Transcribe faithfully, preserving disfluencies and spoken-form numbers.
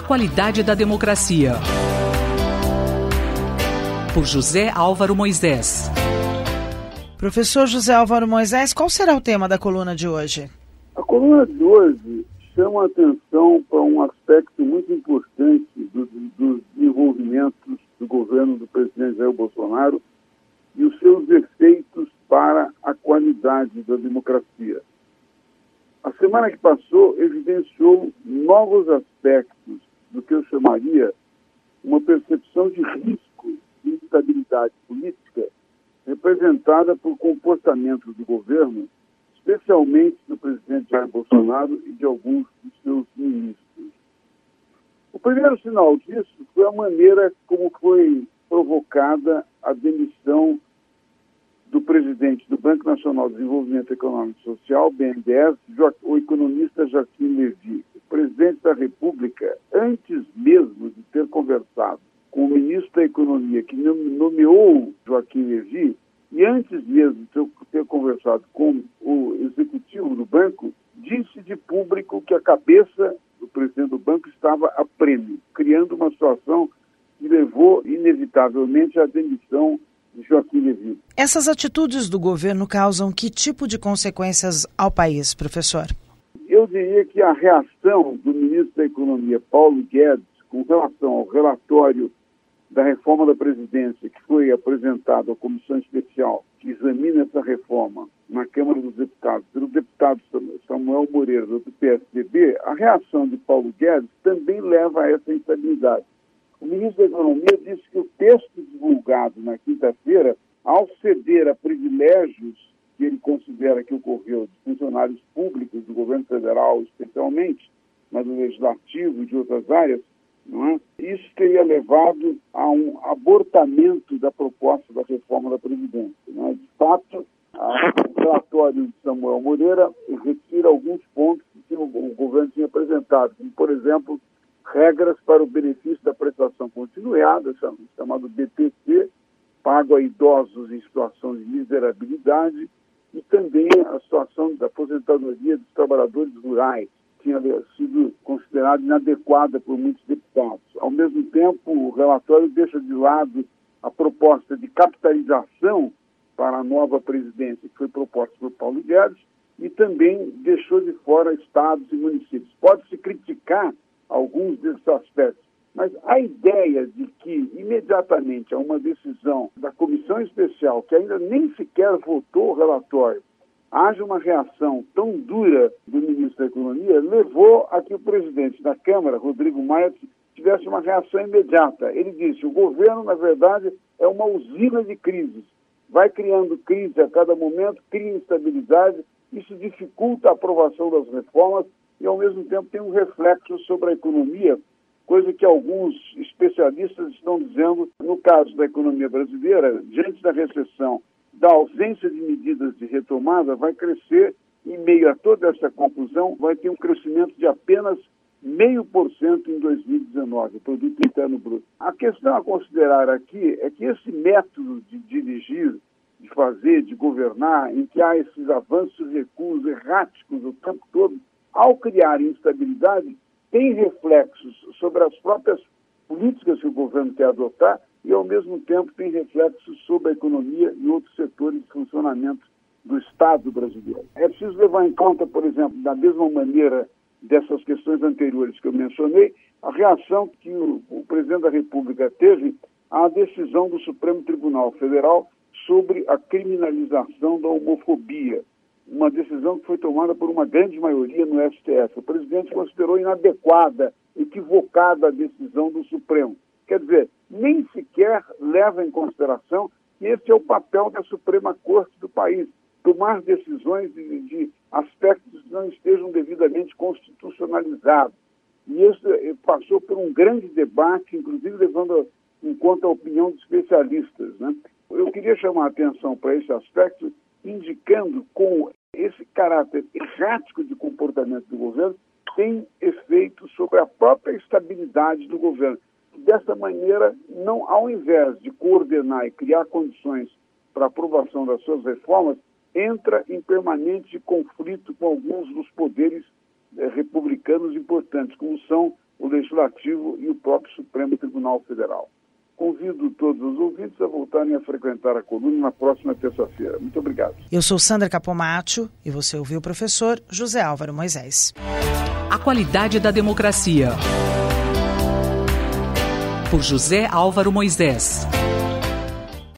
qualidade da democracia. Por José Álvaro Moisés. Professor José Álvaro Moisés, qual será o tema da coluna de hoje? A coluna de hoje chama a atenção para um aspecto muito importante dos do desenvolvimentos do governo do presidente Jair Bolsonaro e os seus efeitos para a qualidade da democracia. A semana que passou evidenciou novos aspectos do que eu chamaria uma percepção de risco de instabilidade política representada por comportamentos do governo, especialmente do presidente Jair Bolsonaro e de alguns dos seus ministros. O primeiro sinal disso foi a maneira como foi provocada a demissão do presidente do Banco Nacional de Desenvolvimento Econômico e Social, B N D E S, o economista Joaquim Levy. O presidente da República, antes mesmo de ter conversado com o ministro da Economia, que nomeou Joaquim Levy, e antes mesmo de ter, ter conversado com o executivo do banco, disse de público que a cabeça do presidente do banco estava a prêmio, criando uma situação que levou, inevitavelmente, à demissão de Joaquim Levy. Essas atitudes do governo causam que tipo de consequências ao país, professor? Eu diria que a reação do ministro da Economia, Paulo Guedes, com relação ao relatório da reforma da Previdência, que foi apresentado à Comissão Especial que examina essa reforma na Câmara dos Deputados, pelo deputado Samuel Moreira, do P S D B, a reação de Paulo Guedes também leva a essa instabilidade. O ministro da Economia disse que o texto divulgado na quinta-feira, ao ceder a privilégios que ele considera que ocorreu de funcionários públicos do governo federal, especialmente, mas do legislativo e de outras áreas, não é? Isso teria levado a um abortamento da proposta da reforma da Previdência. Não é? De fato, o relatório de Samuel Moreira retira alguns pontos que o, o governo tinha apresentado, como, por exemplo, regras para o benefício da prestação continuada, chamado B P C, pago a idosos em situação de miserabilidade, e também a situação da aposentadoria dos trabalhadores rurais, que tinha sido considerada inadequada por muitos deputados. Ao mesmo tempo, o relatório deixa de lado a proposta de capitalização para a nova presidência, que foi proposta por Paulo Guedes, e também deixou de fora estados e municípios. Pode-se criticar alguns desses aspectos, mas a ideia de que imediatamente a uma decisão da comissão especial, que ainda nem sequer votou o relatório, haja uma reação tão dura do ministro da Economia, levou a que o presidente da Câmara, Rodrigo Maia, tivesse uma reação imediata. Ele disse: o governo, na verdade, é uma usina de crises. Vai criando crise a cada momento, cria instabilidade, isso dificulta a aprovação das reformas e, ao mesmo tempo, tem um reflexo sobre a economia, coisa que alguns especialistas estão dizendo, no caso da economia brasileira, diante da recessão, da ausência de medidas de retomada, vai crescer, em meio a toda essa confusão, vai ter um crescimento de apenas meio por cento em dois mil e dezenove, o Produto Interno Bruto. A questão a considerar aqui é que esse método de dirigir, de fazer, de governar, em que há esses avanços e recuos erráticos o tempo todo, ao criar instabilidade, tem reflexos sobre as próprias políticas que o governo quer adotar e, ao mesmo tempo, tem reflexos sobre a economia e outros setores de funcionamento do Estado brasileiro. É preciso levar em conta, por exemplo, da mesma maneira dessas questões anteriores que eu mencionei, a reação que o, o presidente da República teve à decisão do Supremo Tribunal Federal sobre a criminalização da homofobia, uma decisão que foi tomada por uma grande maioria no S T F. O presidente considerou inadequada, equivocada a decisão do Supremo. Quer dizer, nem sequer leva em consideração que esse é o papel da Suprema Corte do país, tomar decisões de, de aspectos que não estejam devidamente constitucionalizados. E isso passou por um grande debate, inclusive levando em conta a opinião de especialistas, né? Eu queria chamar a atenção para esse aspecto, indicando como esse caráter errático de comportamento do governo tem efeito sobre a própria estabilidade do governo. Dessa maneira, não, ao invés de coordenar e criar condições para a aprovação das suas reformas, entra em permanente conflito com alguns dos poderes eh, republicanos importantes, como são o o Legislativo e o próprio Supremo Tribunal Federal. Convido todos os ouvintes a voltarem a frequentar a coluna na próxima terça-feira. Muito obrigado. Eu sou Sandra Capomatto e você ouviu o professor José Álvaro Moisés. A qualidade da democracia. Por José Álvaro Moisés.